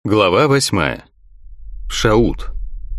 Глава 8. Шаут.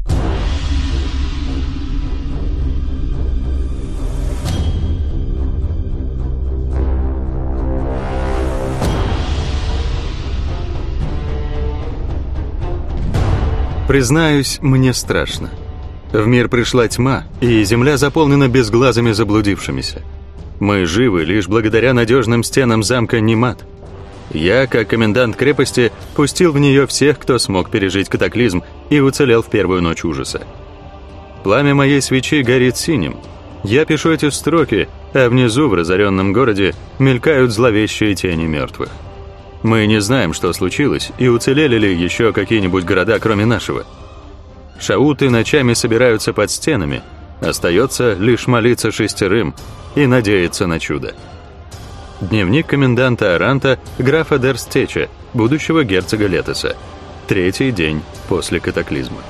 Признаюсь, мне страшно. В мир пришла тьма, и земля заполнена безглазыми заблудившимися. Мы живы лишь благодаря надежным стенам замка Нимат. Я, как комендант крепости, пустил в нее всех, кто смог пережить катаклизм и уцелел в первую ночь ужаса. Пламя моей свечи горит синим. Я пишу эти строки, а внизу, в разоренном городе, мелькают зловещие тени мертвых. Мы не знаем, что случилось, и уцелели ли еще какие-нибудь города, кроме нашего. Шауты ночами собираются под стенами. Остается лишь молиться шестерым и надеяться на чудо. Дневник коменданта Аранта, графа Дерстеча, будущего герцога Летоса. 3-й день после катаклизма.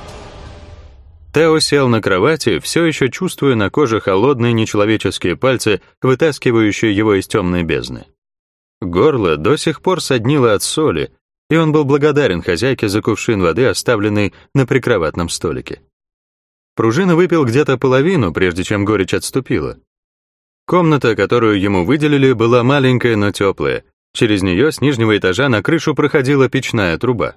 Тео сел на кровати, все еще чувствуя на коже холодные нечеловеческие пальцы, вытаскивающие его из темной бездны. Горло до сих пор соднило от соли, и он был благодарен хозяйке за кувшин воды, оставленный на прикроватном столике. Пружина выпил где-то половину, прежде чем горечь отступила. Комната, которую ему выделили, была маленькая, но теплая. Через нее с нижнего этажа на крышу проходила печная труба.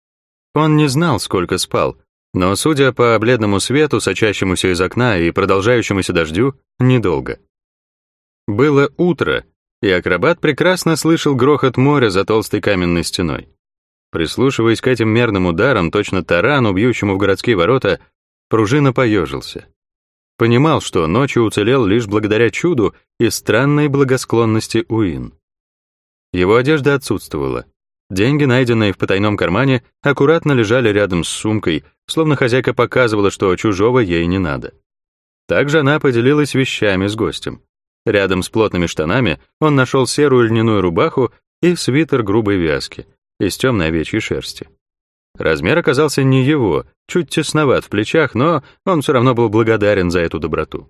Он не знал, сколько спал, но, судя по бледному свету, сочащемуся из окна и продолжающемуся дождю, недолго. Было утро, и акробат прекрасно слышал грохот моря за толстой каменной стеной. Прислушиваясь к этим мерным ударам, точно тарану, бьющему в городские ворота, Пружина поежился. Понимал, что ночью уцелел лишь благодаря чуду и странной благосклонности Уин. Его одежда отсутствовала. Деньги, найденные в потайном кармане, аккуратно лежали рядом с сумкой, словно хозяйка показывала, что чужого ей не надо. Также она поделилась вещами с гостем. Рядом с плотными штанами он нашел серую льняную рубаху и свитер грубой вязки из темной овечьей шерсти. Размер оказался не его, чуть тесноват в плечах, но он все равно был благодарен за эту доброту.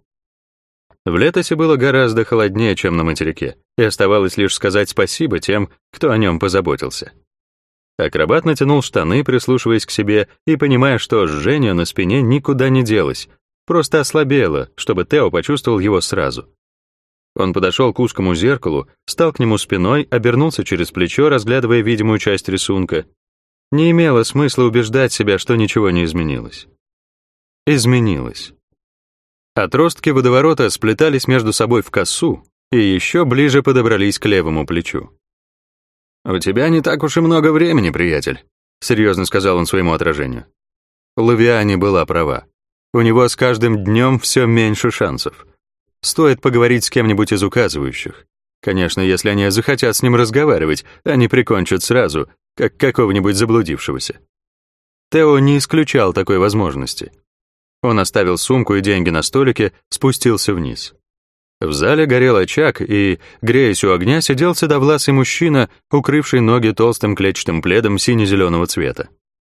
В Летосе было гораздо холоднее, чем на материке, и оставалось лишь сказать спасибо тем, кто о нем позаботился. Акробат натянул штаны, прислушиваясь к себе и понимая, что жжение на спине никуда не делось, просто ослабело, чтобы Тео почувствовал его сразу. Он подошел к узкому зеркалу, стал к нему спиной, обернулся через плечо, разглядывая видимую часть рисунка. Не имело смысла убеждать себя, что ничего не изменилось. Изменилось. Отростки водоворота сплетались между собой в косу и еще ближе подобрались к левому плечу. «У тебя не так уж и много времени, приятель», — серьезно сказал он своему отражению. Лавиане была права. У него с каждым днем все меньше шансов. Стоит поговорить с кем-нибудь из указывающих. Конечно, если они захотят с ним разговаривать, они прикончат сразу, как какого-нибудь заблудившегося. Тео не исключал такой возможности. Он оставил сумку и деньги на столике, спустился вниз. В зале горел очаг, и, греясь у огня, сидел седовласый мужчина, укрывший ноги толстым клетчатым пледом сине-зеленого цвета.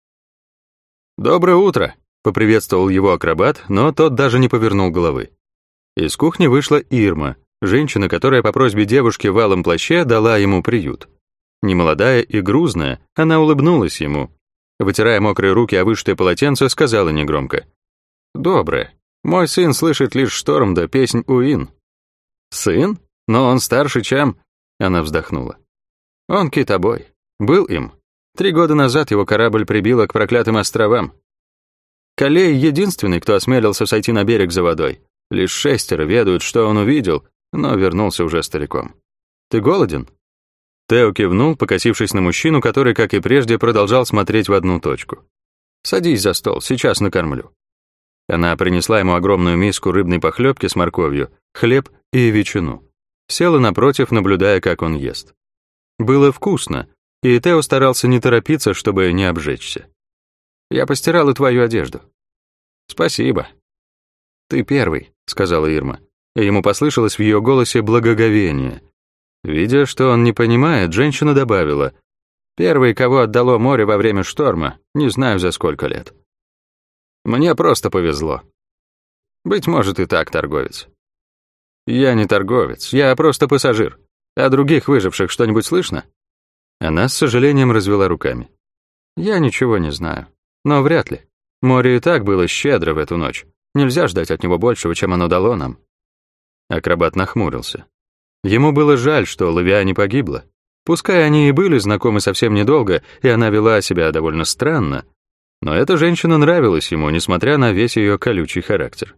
«Доброе утро», — поприветствовал его акробат, но тот даже не повернул головы. Из кухни вышла Ирма, женщина, которая по просьбе девушки в алом плаще дала ему приют. Немолодая и грузная, она улыбнулась ему. Вытирая мокрые руки о вышитое полотенце, сказала негромко: «Доброе. Мой сын слышит лишь шторм да песнь Уин». «Сын? Но он старше, чем...» Она вздохнула. «Он китобой. Был им. 3 года назад его корабль прибило к проклятым островам. Калей единственный, кто осмелился сойти на берег за водой. Лишь 6 ведают, что он увидел, но вернулся уже стариком. Ты голоден?» Тео кивнул, покосившись на мужчину, который, как и прежде, продолжал смотреть в одну точку. «Садись за стол, сейчас накормлю». Она принесла ему огромную миску рыбной похлебки с морковью, хлеб и ветчину. Села напротив, наблюдая, как он ест. Было вкусно, и Тео старался не торопиться, чтобы не обжечься. «Я постирала твою одежду». «Спасибо». «Ты первый», — сказала Ирма, и ему послышалось в ее голосе благоговение. Видя, что он не понимает, женщина добавила: «Первый, кого отдало море во время шторма, не знаю за сколько лет. Мне просто повезло. Быть может и так, торговец». «Я не торговец, я просто пассажир. О других выживших что-нибудь слышно?» Она с сожалением развела руками. Я ничего не знаю. Но вряд ли. Море и так было щедро в эту ночь. Нельзя ждать от него большего, чем оно дало нам. Акробат нахмурился. Ему было жаль, что Лавиа не погибла. Пускай они и были знакомы совсем недолго, и она вела себя довольно странно, но эта женщина нравилась ему, несмотря на весь ее колючий характер.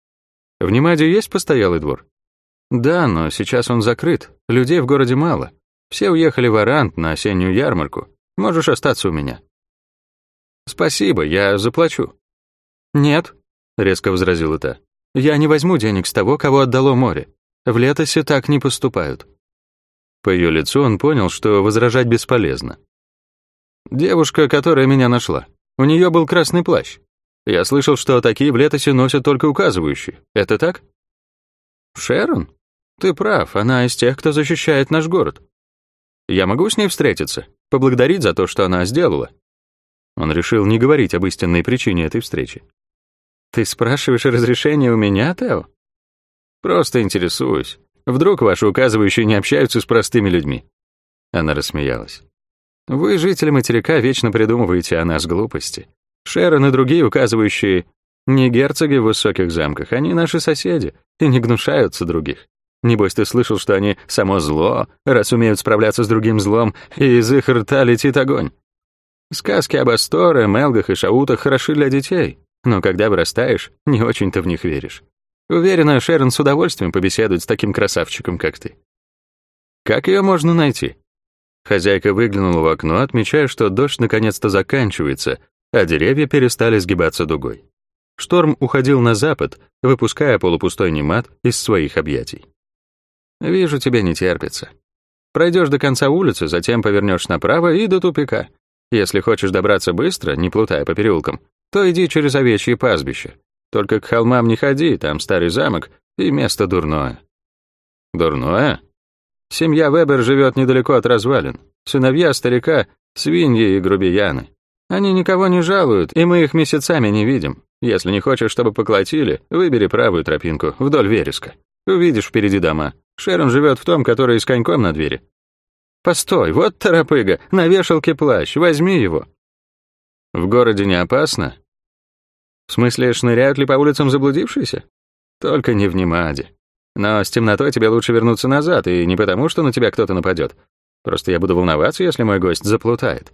В Немаде есть постоялый двор? Да, но сейчас он закрыт, людей в городе мало. Все уехали в Арант на осеннюю ярмарку. Можешь остаться у меня. Спасибо, я заплачу. Нет, резко возразила та. Я не возьму денег с того, кого отдало море. В Летосе так не поступают. По ее лицу он понял, что возражать бесполезно. Девушка, которая меня нашла. У нее был красный плащ. Я слышал, что такие в Летосе носят только указывающие. Это так? Шерон? Ты прав, она из тех, кто защищает наш город. Я могу с ней встретиться, поблагодарить за то, что она сделала. Он решил не говорить об истинной причине этой встречи. Ты спрашиваешь разрешение у меня, Тео? Просто интересуюсь. Вдруг ваши указывающие не общаются с простыми людьми? Она рассмеялась. Вы, жители материка, вечно придумываете о нас глупости. Шерон и другие указывающие не герцоги в высоких замках, они наши соседи и не гнушаются других. Небось, ты слышал, что они само зло, раз умеют справляться с другим злом, и из их рта летит огонь. Сказки об Асторе, Мелгах и Шаутах хороши для детей, но когда вырастаешь, не очень-то в них веришь. Уверена, Шерон с удовольствием побеседует с таким красавчиком, как ты. Как ее можно найти? Хозяйка выглянула в окно, отмечая, что дождь наконец-то заканчивается, а деревья перестали сгибаться дугой. Шторм уходил на запад, выпуская полупустой Немад из своих объятий. «Вижу, тебе не терпится. Пройдешь до конца улицы, затем повернешь направо и до тупика. Если хочешь добраться быстро, не плутая по переулкам, то иди через овечье пастбище. Только к холмам не ходи, там старый замок и место дурное». «Дурное?» Семья Вебер живет недалеко от развалин. Сыновья старика — свиньи и грубияны. Они никого не жалуют, и мы их месяцами не видим. Если не хочешь, чтобы поклотили, выбери правую тропинку, вдоль вереска. Увидишь впереди дома. Шерон живет в том, который с коньком на двери. Постой, вот торопыга, на вешалке плащ, возьми его. В городе не опасно? В смысле, шныряют ли по улицам заблудившиеся? Только не в Немаде. Но с темнотой тебе лучше вернуться назад, и не потому, что на тебя кто-то нападет. Просто я буду волноваться, если мой гость заплутает.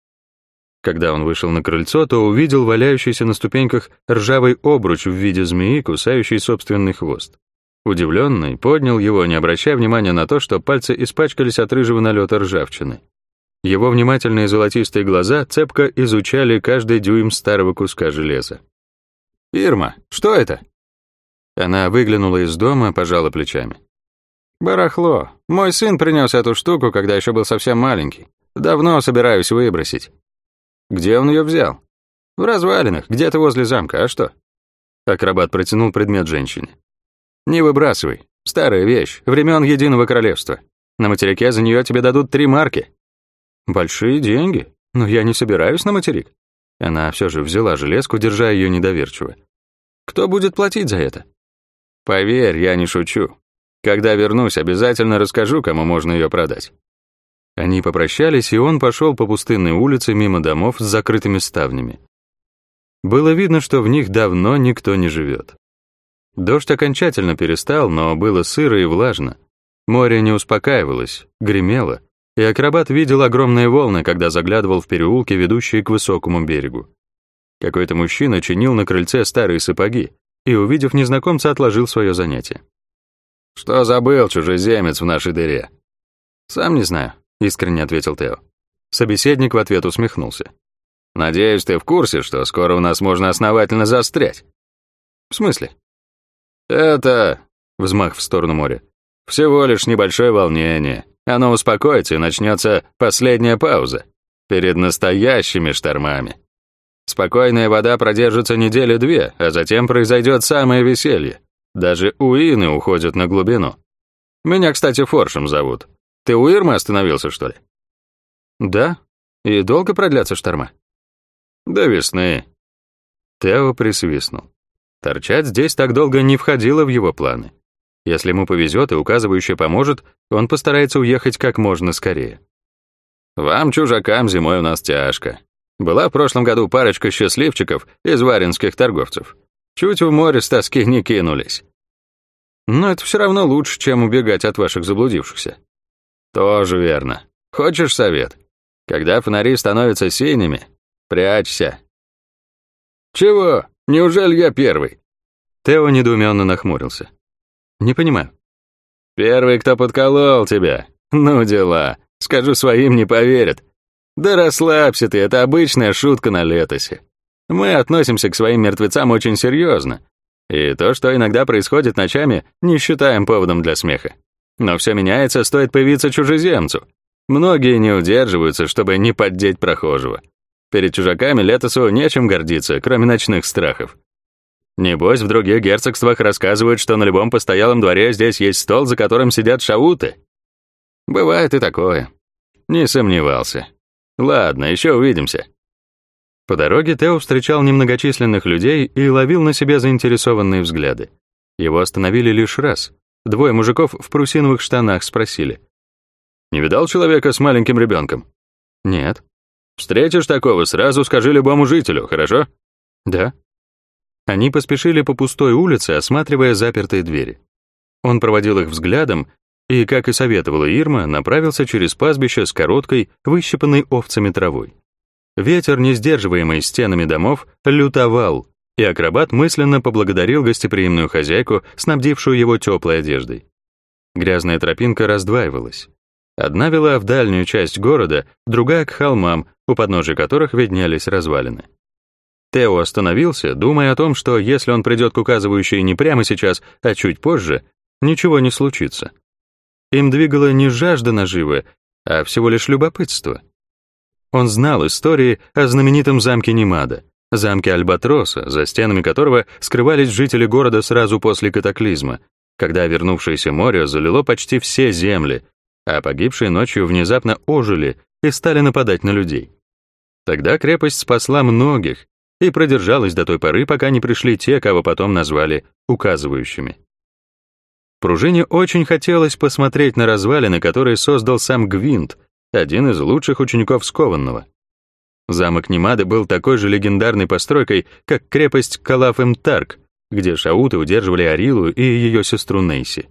Когда он вышел на крыльцо, то увидел валяющийся на ступеньках ржавый обруч в виде змеи, кусающий собственный хвост. Удивленный, поднял его, не обращая внимания на то, что пальцы испачкались от рыжего налета ржавчины. Его внимательные золотистые глаза цепко изучали каждый дюйм старого куска железа. «Ирма, что это?» Она выглянула из дома, пожала плечами. «Барахло. Мой сын принес эту штуку, когда еще был совсем маленький. Давно собираюсь выбросить». «Где он ее взял?» «В развалинах, где-то возле замка, а что?» Акробат протянул предмет женщине. «Не выбрасывай. Старая вещь, времен Единого Королевства. На материке за нее тебе дадут 3 марки». «Большие деньги, но я не собираюсь на материк». Она все же взяла железку, держа ее недоверчиво. «Кто будет платить за это?» «Поверь, я не шучу. Когда вернусь, обязательно расскажу, кому можно ее продать». Они попрощались, и он пошел по пустынной улице мимо домов с закрытыми ставнями. Было видно, что в них давно никто не живет. Дождь окончательно перестал, но было сыро и влажно. Море не успокаивалось, гремело, и акробат видел огромные волны, когда заглядывал в переулки, ведущие к высокому берегу. Какой-то мужчина чинил на крыльце старые сапоги и, увидев незнакомца, отложил свое занятие. «Что забыл, чужеземец, в нашей дыре?» «Сам не знаю», — искренне ответил Тео. Собеседник в ответ усмехнулся. «Надеюсь, ты в курсе, что скоро у нас можно основательно застрять?» «В смысле?» «Это...» — взмах в сторону моря. «Всего лишь небольшое волнение. Оно успокоится, и начнется последняя пауза. Перед настоящими штормами. Спокойная вода продержится 2 недели, а затем произойдет самое веселье. Даже уины уходят на глубину. Меня, кстати, Форшем зовут. Ты у Ирмы остановился, что ли?» «Да. И долго продлятся шторма?» «До весны». Тео присвистнул. Торчать здесь так долго не входило в его планы. Если ему повезет и указывающий поможет, он постарается уехать как можно скорее. «Вам, чужакам, зимой у нас тяжко. Была в прошлом году парочка счастливчиков из варенских торговцев. Чуть в море с тоски не кинулись. Но это все равно лучше, чем убегать от ваших заблудившихся. Тоже верно. Хочешь совет? Когда фонари становятся синими, прячься. Чего? Неужели я первый? Тео недоуменно нахмурился. Не понимаю. Первый, кто подколол тебя. Ну дела. Скажу своим, не поверят. Да расслабься ты, это обычная шутка на летосе. Мы относимся к своим мертвецам очень серьезно. И то, что иногда происходит ночами, не считаем поводом для смеха. Но все меняется, стоит появиться чужеземцу. Многие не удерживаются, чтобы не поддеть прохожего. Перед чужаками Летосу нечем гордиться, кроме ночных страхов. Небось, в других герцогствах рассказывают, что на любом постоялом дворе здесь есть стол, за которым сидят шауты. Бывает и такое. Не сомневался. Ладно, еще увидимся. По дороге Тео встречал немногочисленных людей и ловил на себе заинтересованные взгляды. Его остановили лишь раз. Двое мужиков в парусиновых штанах спросили. «Не видал человека с маленьким ребенком?» «Нет». «Встретишь такого, сразу скажи любому жителю, хорошо?» «Да». Они поспешили по пустой улице, осматривая запертые двери. Он проводил их взглядом и, как и советовала Ирма, направился через пастбище с короткой, выщипанной овцами травой. Ветер, не сдерживаемый стенами домов, лютовал, и акробат мысленно поблагодарил гостеприимную хозяйку, снабдившую его теплой одеждой. Грязная тропинка раздваивалась. Одна вела в дальнюю часть города, другая — к холмам, у подножия которых виднелись развалины. Тео остановился, думая о том, что если он придет к указывающей не прямо сейчас, а чуть позже, ничего не случится. Им двигала не жажда наживы, а всего лишь любопытство. Он знал истории о знаменитом замке Немада, замке Альбатроса, за стенами которого скрывались жители города сразу после катаклизма, когда вернувшееся море залило почти все земли, а погибшие ночью внезапно ожили и стали нападать на людей. Тогда крепость спасла многих и продержалась до той поры, пока не пришли те, кого потом назвали указывающими. Пружине очень хотелось посмотреть на развалины, которые создал сам Гвинт, один из лучших учеников Скованного. Замок Немады был такой же легендарной постройкой, как крепость Калаф-Эмтарк, где шауты удерживали Арилу и ее сестру Нейси.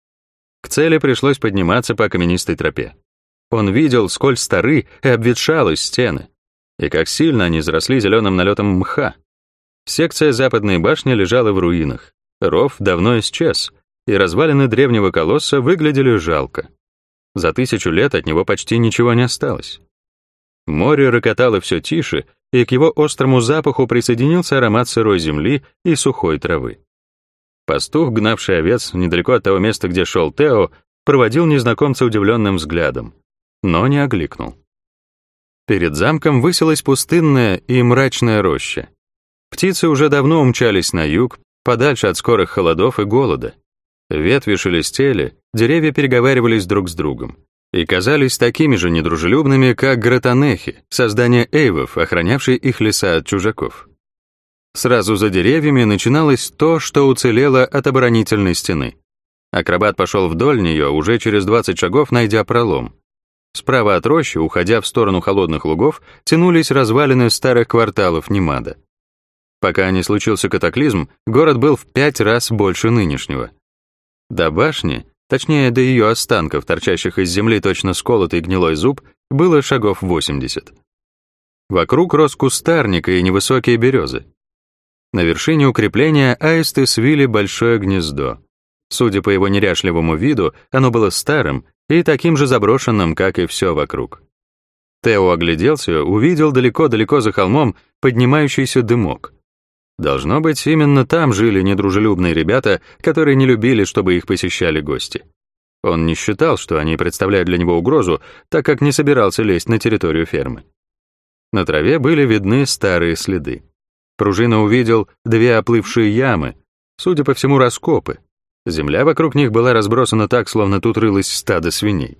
К цели пришлось подниматься по каменистой тропе. Он видел, сколь стары и обветшалы стены, и как сильно они заросли зеленым налетом мха. Секция западной башни лежала в руинах, ров давно исчез, и развалины древнего колосса выглядели жалко. За 1000 лет от него почти ничего не осталось. Море рокотало все тише, и к его острому запаху присоединился аромат сырой земли и сухой травы. Пастух, гнавший овец недалеко от того места, где шел Тео, проводил незнакомца удивленным взглядом, но не окликнул. Перед замком высилась пустынная и мрачная роща. Птицы уже давно умчались на юг, подальше от скорых холодов и голода. Ветви шелестели, деревья переговаривались друг с другом и казались такими же недружелюбными, как гратанехи, создания эйвов, охранявшие их леса от чужаков. Сразу за деревьями начиналось то, что уцелело от оборонительной стены. Акробат пошел вдоль нее, уже через 20 шагов найдя пролом. Справа от рощи, уходя в сторону холодных лугов, тянулись развалины старых кварталов Немада. Пока не случился катаклизм, город был в 5 раз больше нынешнего. До башни, точнее до ее останков, торчащих из земли точно сколотый гнилой зуб, было шагов 80. Вокруг рос кустарник и невысокие березы. На вершине укрепления аисты свили большое гнездо. Судя по его неряшливому виду, оно было старым и таким же заброшенным, как и все вокруг. Тео огляделся, увидел далеко-далеко за холмом поднимающийся дымок. Должно быть, именно там жили недружелюбные ребята, которые не любили, чтобы их посещали гости. Он не считал, что они представляют для него угрозу, так как не собирался лезть на территорию фермы. На траве были видны старые следы. Пружина увидел 2 оплывшие ямы, судя по всему, раскопы. Земля вокруг них была разбросана так, словно тут рылось стадо свиней.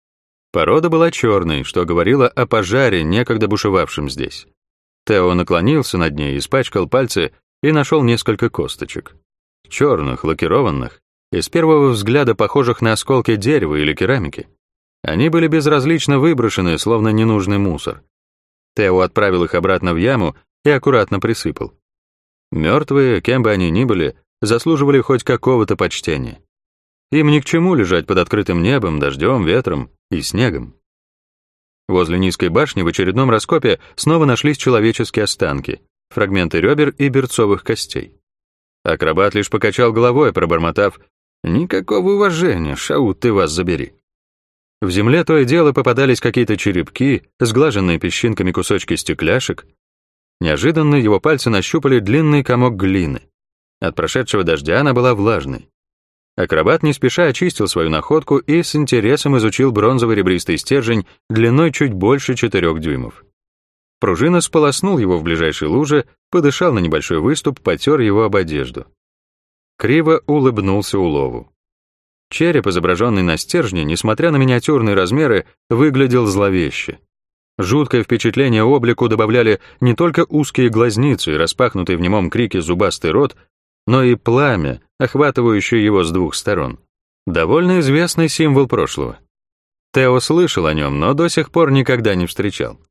Порода была черной, что говорило о пожаре, некогда бушевавшем здесь. Тео наклонился над ней, испачкал пальцы и нашел несколько косточек. Черных, лакированных, и с первого взгляда похожих на осколки дерева или керамики. Они были безразлично выброшены, словно ненужный мусор. Тео отправил их обратно в яму и аккуратно присыпал. Мертвые, кем бы они ни были, заслуживали хоть какого-то почтения. Им ни к чему лежать под открытым небом, дождем, ветром и снегом. Возле низкой башни в очередном раскопе снова нашлись человеческие останки, фрагменты ребер и берцовых костей. Акробат лишь покачал головой, пробормотав: «Никакого уважения, Шаут, ты вас забери». В земле то и дело попадались какие-то черепки, сглаженные песчинками кусочки стекляшек. Неожиданно его пальцы нащупали длинный комок глины. От прошедшего дождя она была влажной. Акробат не спеша очистил свою находку и с интересом изучил бронзовый ребристый стержень длиной чуть больше 4 дюймов. Пружина сполоснул его в ближайшей луже, подышал на небольшой выступ, потер его об одежду. Криво улыбнулся улову. Череп, изображенный на стержне, несмотря на миниатюрные размеры, выглядел зловеще. Жуткое впечатление облику добавляли не только узкие глазницы и распахнутый в немом крике зубастый рот, но и пламя, охватывающее его с двух сторон. Довольно известный символ прошлого. Тео слышал о нем, но до сих пор никогда не встречал.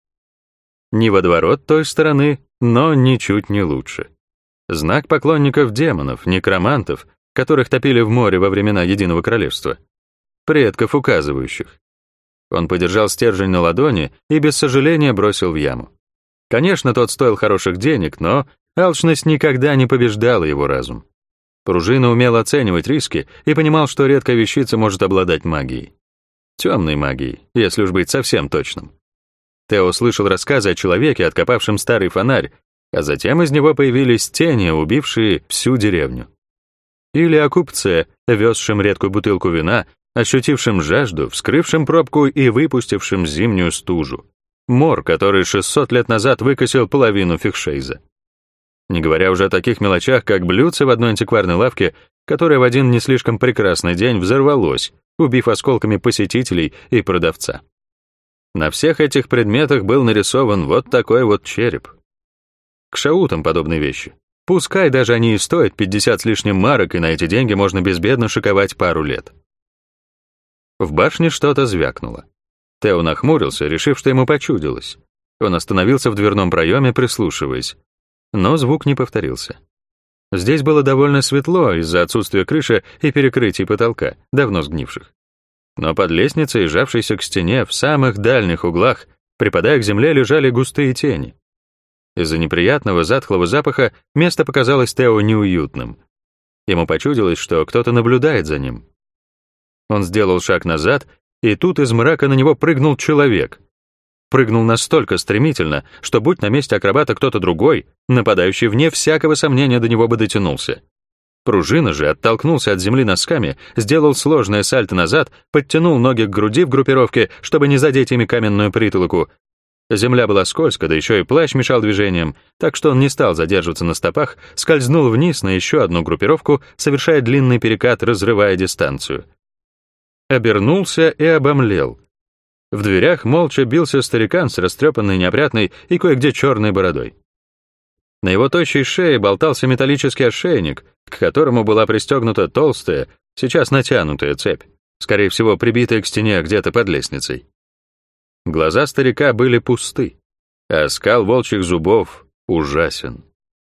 Не водоворот той стороны, но ничуть не лучше. Знак поклонников демонов, некромантов, которых топили в море во времена Единого Королевства. Предков указывающих. Он подержал стержень на ладони и без сожаления бросил в яму. Конечно, тот стоил хороших денег, но алчность никогда не побеждала его разум. Пружина умел оценивать риски и понимал, что редкая вещица может обладать магией. Темной магией, если уж быть совсем точным. Тео слышал рассказы о человеке, откопавшем старый фонарь, а затем из него появились тени, убившие всю деревню. Или о купце, везшем редкую бутылку вина, ощутившем жажду, вскрывшем пробку и выпустившем зимнюю стужу. Мор, который 600 лет назад выкосил половину Фихшейза. Не говоря уже о таких мелочах, как блюдце в одной антикварной лавке, которое в один не слишком прекрасный день взорвалось, убив осколками посетителей и продавца. На всех этих предметах был нарисован вот такой вот череп. К шаутам подобные вещи. Пускай даже они и стоят 50 с лишним марок, и на эти деньги можно безбедно шиковать пару лет. В башне что-то звякнуло. Тео нахмурился, решив, что ему почудилось. Он остановился в дверном проеме, прислушиваясь. Но звук не повторился. Здесь было довольно светло из-за отсутствия крыши и перекрытий потолка, давно сгнивших. Но под лестницей, сжавшейся к стене, в самых дальних углах, припадая к земле, лежали густые тени. Из-за неприятного затхлого запаха место показалось Тео неуютным. Ему почудилось, что кто-то наблюдает за ним. Он сделал шаг назад, и тут из мрака на него прыгнул человек. Прыгнул настолько стремительно, что, будь на месте акробата кто-то другой, нападающий вне всякого сомнения до него бы дотянулся. Пружина же оттолкнулся от земли носками, сделал сложное сальто назад, подтянул ноги к груди в группировке, чтобы не задеть ими каменную притолоку. Земля была скользкая, да еще и плащ мешал движениям, так что он не стал задерживаться на стопах, скользнул вниз на еще одну группировку, совершая длинный перекат, разрывая дистанцию. Обернулся и обомлел. В дверях молча бился старикан с растрепанной, неопрятной и кое-где черной бородой. На его тощей шее болтался металлический ошейник, к которому была пристегнута толстая, сейчас натянутая цепь, скорее всего, прибитая к стене где-то под лестницей. Глаза старика были пусты, а скал волчьих зубов ужасен.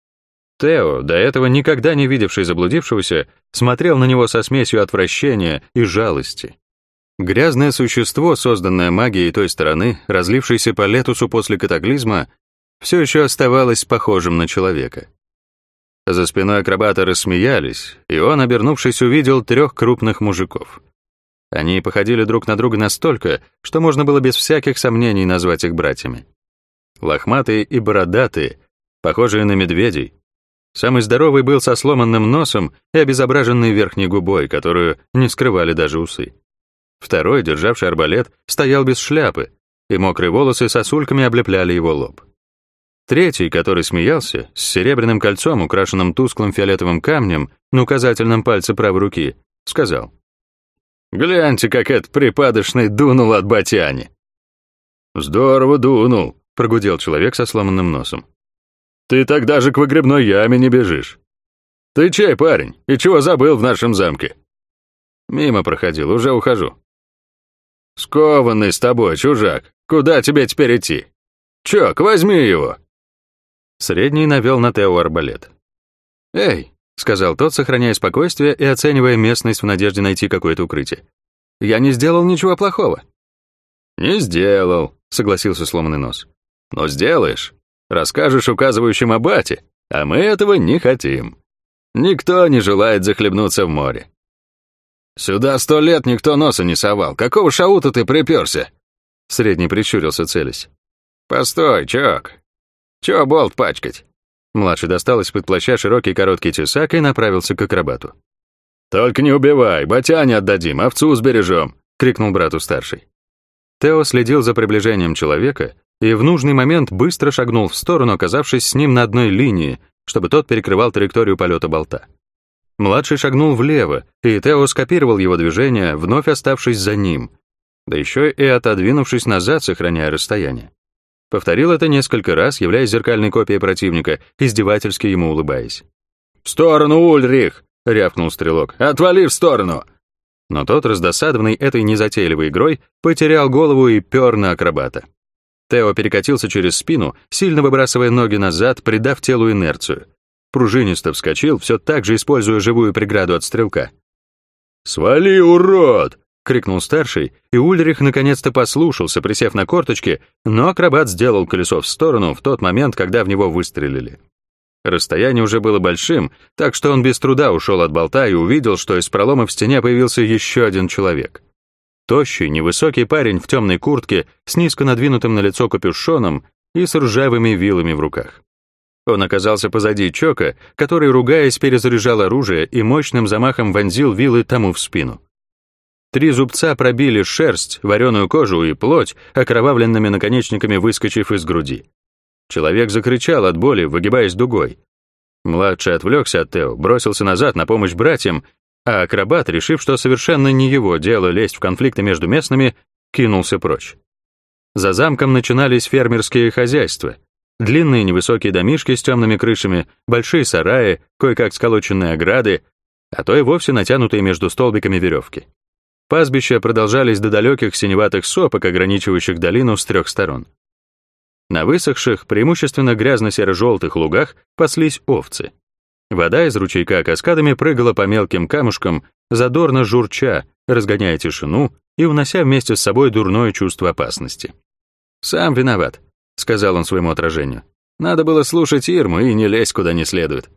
Тео, до этого никогда не видевший заблудившегося, смотрел на него со смесью отвращения и жалости. Грязное существо, созданное магией той стороны, разлившееся по Летусу после катаклизма, все еще оставалось похожим на человека. За спиной акробата рассмеялись, и он, обернувшись, увидел 3 крупных мужиков. Они походили друг на друга настолько, что можно было без всяких сомнений назвать их братьями. Лохматые и бородатые, похожие на медведей. Самый здоровый был со сломанным носом и обезображенной верхней губой, которую не скрывали даже усы. Второй, державший арбалет, стоял без шляпы, и мокрые волосы сосульками облепляли его лоб. Третий, который смеялся, с серебряным кольцом, украшенным тусклым фиолетовым камнем на указательном пальце правой руки, сказал: «Гляньте, как этот припадочный дунул от Батяни». «Здорово дунул», — прогудел человек со сломанным носом. «Ты тогда же к выгребной яме не бежишь. Ты чей, парень, и чего забыл в нашем замке?» «Мимо проходил, уже ухожу». «Скованный с тобой, чужак, куда тебе теперь идти?» Чок, возьми его!» Средний навел на Тео арбалет. «Эй!» — сказал тот, сохраняя спокойствие и оценивая местность в надежде найти какое-то укрытие. «Я не сделал ничего плохого». «Не сделал», — согласился сломанный нос. «Но сделаешь. Расскажешь указывающим о бате, а мы этого не хотим. Никто не желает захлебнуться в море». «Сюда 100 лет никто носа не совал. Какого шаута ты приперся?» Средний прищурился, целясь. «Постой, Чок. Чё болт пачкать?» Младший достал из-под плаща широкий короткий тесак и направился к акробату. «Только не убивай, батяне отдадим, овцу сбережем!» — крикнул брату старший. Тео следил за приближением человека и в нужный момент быстро шагнул в сторону, оказавшись с ним на одной линии, чтобы тот перекрывал траекторию полета болта. Младший шагнул влево, и Тео скопировал его движение, вновь оставшись за ним, да еще и отодвинувшись назад, сохраняя расстояние. Повторил это несколько раз, являясь зеркальной копией противника, издевательски ему улыбаясь. «В сторону, Ульрих!» — рявкнул стрелок. «Отвали в сторону!» Но тот, раздосадованный этой незатейливой игрой, потерял голову и пёр на акробата. Тео перекатился через спину, сильно выбрасывая ноги назад, придав телу инерцию. Пружинисто вскочил, все так же используя живую преграду от стрелка. «Свали, урод!» — крикнул старший, и Ульрих наконец-то послушался, присев на корточки, но акробат сделал колесо в сторону в тот момент, когда в него выстрелили. Расстояние уже было большим, так что он без труда ушел от болта и увидел, что из пролома в стене появился еще один человек. Тощий, невысокий парень в темной куртке с низко надвинутым на лицо капюшоном и с ржавыми вилами в руках. Он оказался позади Чока, который, ругаясь, перезаряжал оружие и мощным замахом вонзил вилы тому в спину. 3 зубца пробили шерсть, вареную кожу и плоть, окровавленными наконечниками выскочив из груди. Человек закричал от боли, выгибаясь дугой. Младший отвлекся от Тео, бросился назад на помощь братьям, а акробат, решив, что совершенно не его дело лезть в конфликты между местными, кинулся прочь. За замком начинались фермерские хозяйства. Длинные невысокие домишки с темными крышами, большие сараи, кое-как сколоченные ограды, а то и вовсе натянутые между столбиками веревки. Пастбища продолжались до далеких синеватых сопок, ограничивающих долину с 3 сторон. На высохших, преимущественно грязно-серо-желтых лугах паслись овцы. Вода из ручейка каскадами прыгала по мелким камушкам, задорно журча, разгоняя тишину и унося вместе с собой дурное чувство опасности. «Сам виноват», — сказал он своему отражению. «Надо было слушать Ирму и не лезть куда не следует».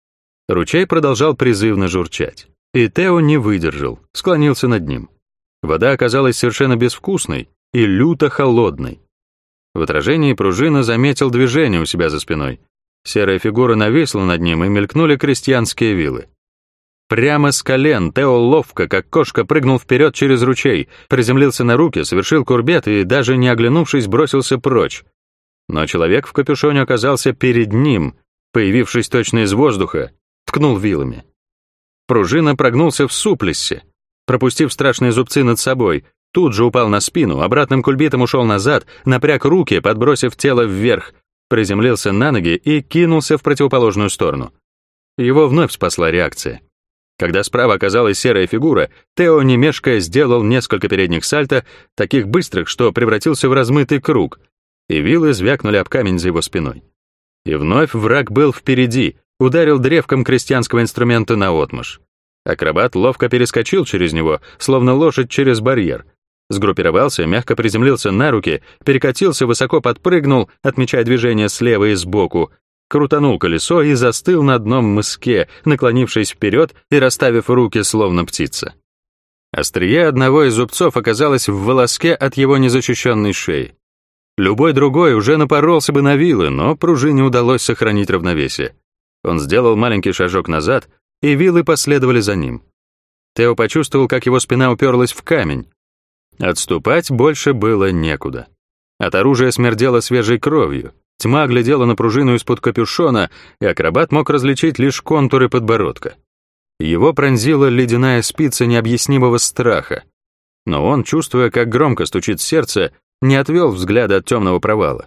Ручей продолжал призывно журчать, и Тео не выдержал, склонился над ним. Вода оказалась совершенно безвкусной и люто холодной. В отражении пружина заметил движение у себя за спиной. Серая фигура нависла над ним, и мелькнули крестьянские вилы. Прямо с колен Тео ловко, как кошка, прыгнул вперед через ручей, приземлился на руки, совершил курбет и, даже не оглянувшись, бросился прочь. Но человек в капюшоне оказался перед ним, появившись точно из воздуха, ткнул вилами. Пружина прогнулся в суплессе, пропустив страшные зубцы над собой, тут же упал на спину, обратным кульбитом ушел назад, напряг руки, подбросив тело вверх, приземлился на ноги и кинулся в противоположную сторону. Его вновь спасла реакция. Когда справа оказалась серая фигура, Тео, не мешкая, сделал несколько передних сальто, таких быстрых, что превратился в размытый круг, и вилы звякнули об камень за его спиной. И вновь враг был впереди, ударил древком крестьянского инструмента наотмашь. Акробат ловко перескочил через него, словно лошадь через барьер. Сгруппировался, мягко приземлился на руки, перекатился, высоко подпрыгнул, отмечая движение слева и сбоку, крутанул колесо и застыл на одном мыске, наклонившись вперед и расставив руки, словно птица. Острие одного из зубцов оказалось в волоске от его незащищенной шеи. Любой другой уже напоролся бы на вилы, но пружине удалось сохранить равновесие. Он сделал маленький шажок назад, и вилы последовали за ним. Тео почувствовал, как его спина уперлась в камень. Отступать больше было некуда. От оружия смердело свежей кровью, тьма глядела на пружину из-под капюшона, и акробат мог различить лишь контуры подбородка. Его пронзила ледяная спица необъяснимого страха. Но он, чувствуя, как громко стучит сердце, не отвел взгляда от темного провала.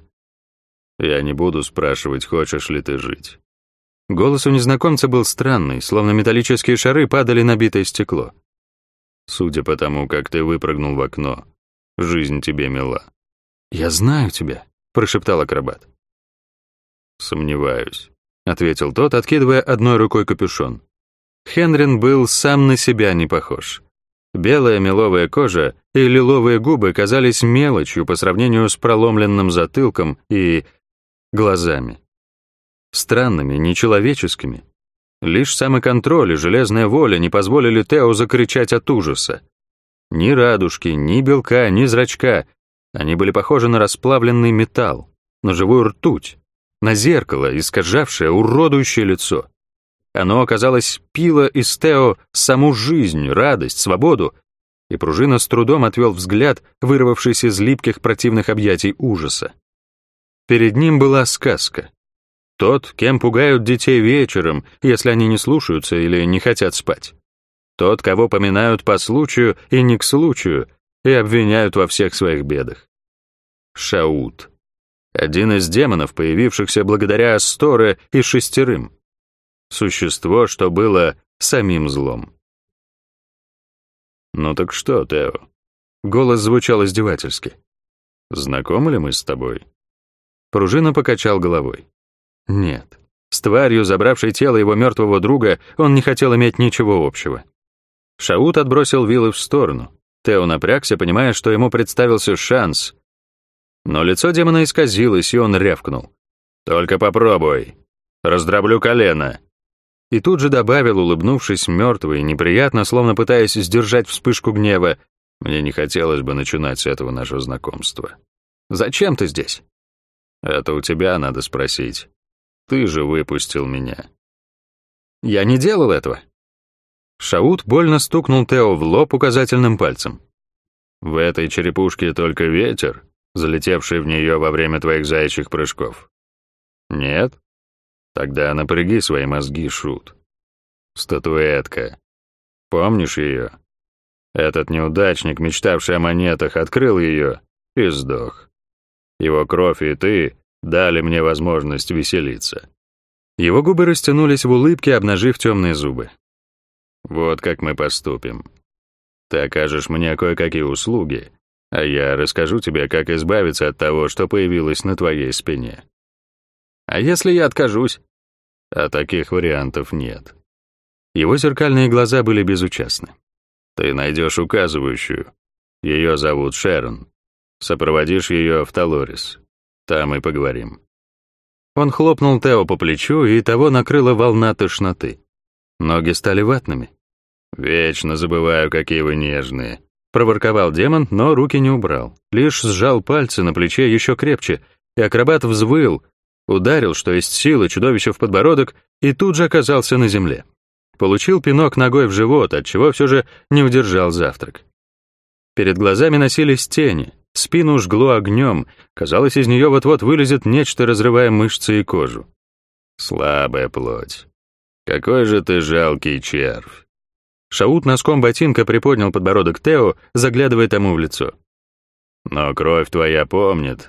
«Я не буду спрашивать, хочешь ли ты жить». Голос у незнакомца был странный, словно металлические шары падали на битое стекло. «Судя по тому, как ты выпрыгнул в окно, жизнь тебе мила». «Я знаю тебя», — прошептал акробат. «Сомневаюсь», — ответил тот, откидывая одной рукой капюшон. Хенрин был сам на себя не похож. Белая меловая кожа и лиловые губы казались мелочью по сравнению с проломленным затылком и глазами. Странными, нечеловеческими. Лишь самоконтроль и железная воля не позволили Тео закричать от ужаса. Ни радужки, ни белка, ни зрачка. Они были похожи на расплавленный металл, на живую ртуть, на зеркало, искажавшее, уродующее лицо. Оно, казалось, пило из Тео саму жизнь, радость, свободу, и Пружина с трудом отвел взгляд, вырвавшись из липких противных объятий ужаса. Перед ним была сказка. Тот, кем пугают детей вечером, если они не слушаются или не хотят спать. Тот, кого поминают по случаю и не к случаю, и обвиняют во всех своих бедах. Шаут. Один из демонов, появившихся благодаря Асторе и Шестерым. Существо, что было самим злом. «Ну так что, Тео?» Голос звучал издевательски. «Знакомы ли мы с тобой?» Пружина покачал головой. Нет, с тварью, забравшей тело его мертвого друга, он не хотел иметь ничего общего. Шаут отбросил вилы в сторону. Тео напрягся, понимая, что ему представился шанс. Но лицо демона исказилось, и он рявкнул. «Только попробуй. Раздроблю колено». И тут же добавил, улыбнувшись мертво и неприятно, словно пытаясь сдержать вспышку гнева, «Мне не хотелось бы начинать с этого наше знакомство». «Зачем ты здесь?» «Это у тебя надо спросить. Ты же выпустил меня». «Я не делал этого». Шаут больно стукнул Тео в лоб указательным пальцем. «В этой черепушке только ветер, залетевший в нее во время твоих заячьих прыжков». «Нет? Тогда напряги свои мозги, Шут. Статуэтка. Помнишь ее? Этот неудачник, мечтавший о монетах, открыл ее и сдох. Его кровь и ты дали мне возможность веселиться». Его губы растянулись в улыбке, обнажив темные зубы. «Вот как мы поступим. Ты окажешь мне кое-какие услуги, а я расскажу тебе, как избавиться от того, что появилось на твоей спине». «А если я откажусь?» «А таких вариантов нет». Его зеркальные глаза были безучастны. «Ты найдешь указывающую. Ее зовут Шерон. Сопроводишь ее в Талорис. Там и поговорим». Он хлопнул Тео по плечу, и того накрыла волна тошноты. Ноги стали ватными. «Вечно забываю, какие вы нежные», — проворковал демон, но руки не убрал. Лишь сжал пальцы на плече еще крепче, и акробат взвыл, ударил, что есть силы, чудовище в подбородок, и тут же оказался на земле. Получил пинок ногой в живот, отчего все же не удержал завтрак. Перед глазами носились тени, спину жгло огнем, казалось, из нее вот-вот вылезет нечто, разрывая мышцы и кожу. «Слабая плоть. Какой же ты жалкий червь». Шаут носком ботинка приподнял подбородок Тео, заглядывая тому в лицо. «Но кровь твоя помнит.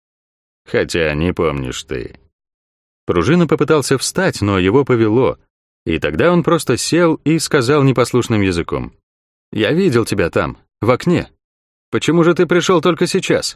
Хотя не помнишь ты». Пружина попытался встать, но его повело, и тогда он просто сел и сказал непослушным языком. «Я видел тебя там, в окне. Почему же ты пришел только сейчас?»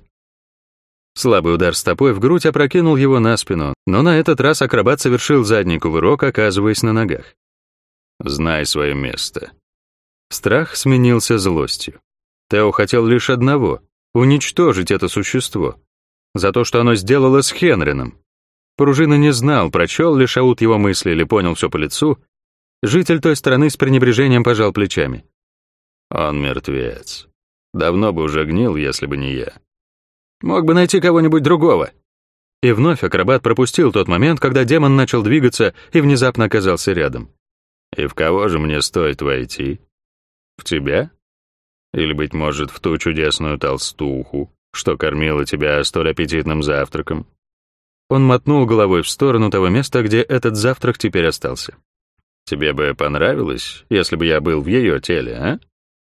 Слабый удар стопой в грудь опрокинул его на спину, но на этот раз акробат совершил задний кувырок, оказываясь на ногах. «Знай свое место». Страх сменился злостью. Тео хотел лишь одного — уничтожить это существо. За то, что оно сделало с Хенрином. Пружина не знал, прочел ли Шаут его мысли или понял все по лицу. Житель той страны с пренебрежением пожал плечами. «Он мертвец. Давно бы уже гнил, если бы не я. Мог бы найти кого-нибудь другого». И вновь акробат пропустил тот момент, когда демон начал двигаться и внезапно оказался рядом. «И в кого же мне стоит войти? В тебя? Или, быть может, в ту чудесную толстуху, что кормила тебя столь аппетитным завтраком?» Он мотнул головой в сторону того места, где этот завтрак теперь остался. «Тебе бы понравилось, если бы я был в ее теле, а?»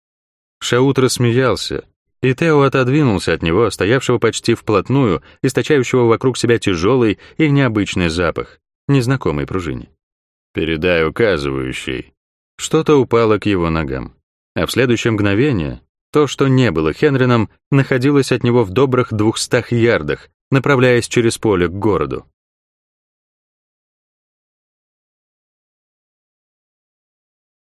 Шаут рассмеялся, и Тео отодвинулся от него, стоявшего почти вплотную, источающего вокруг себя тяжелый и необычный запах, незнакомый Пружине. «Передай указывающий». Что-то упало к его ногам, а в следующее мгновение то, что не было Хенрином, находилось от него в добрых 200 ярдах, направляясь через поле к городу.